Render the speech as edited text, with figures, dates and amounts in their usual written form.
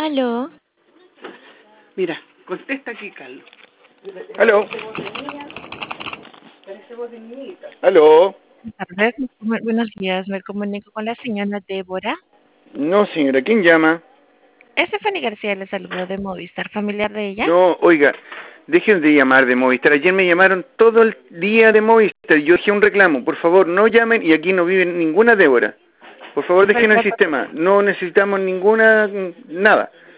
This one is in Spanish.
Aló. Mira, contesta aquí, Carlos. Aló. Aló. Buenas tardes, buenos días. Me comunico con la señora Débora. No, señora, ¿quién llama? Stephanie García le saludo de Movistar, familiar de ella. No, oiga, dejen de llamar de Movistar. Ayer me llamaron todo el día de Movistar. Yo dejé un reclamo. Por favor, no llamen y aquí no vive ninguna Débora. Por favor, dejen el sistema. No necesitamos nada.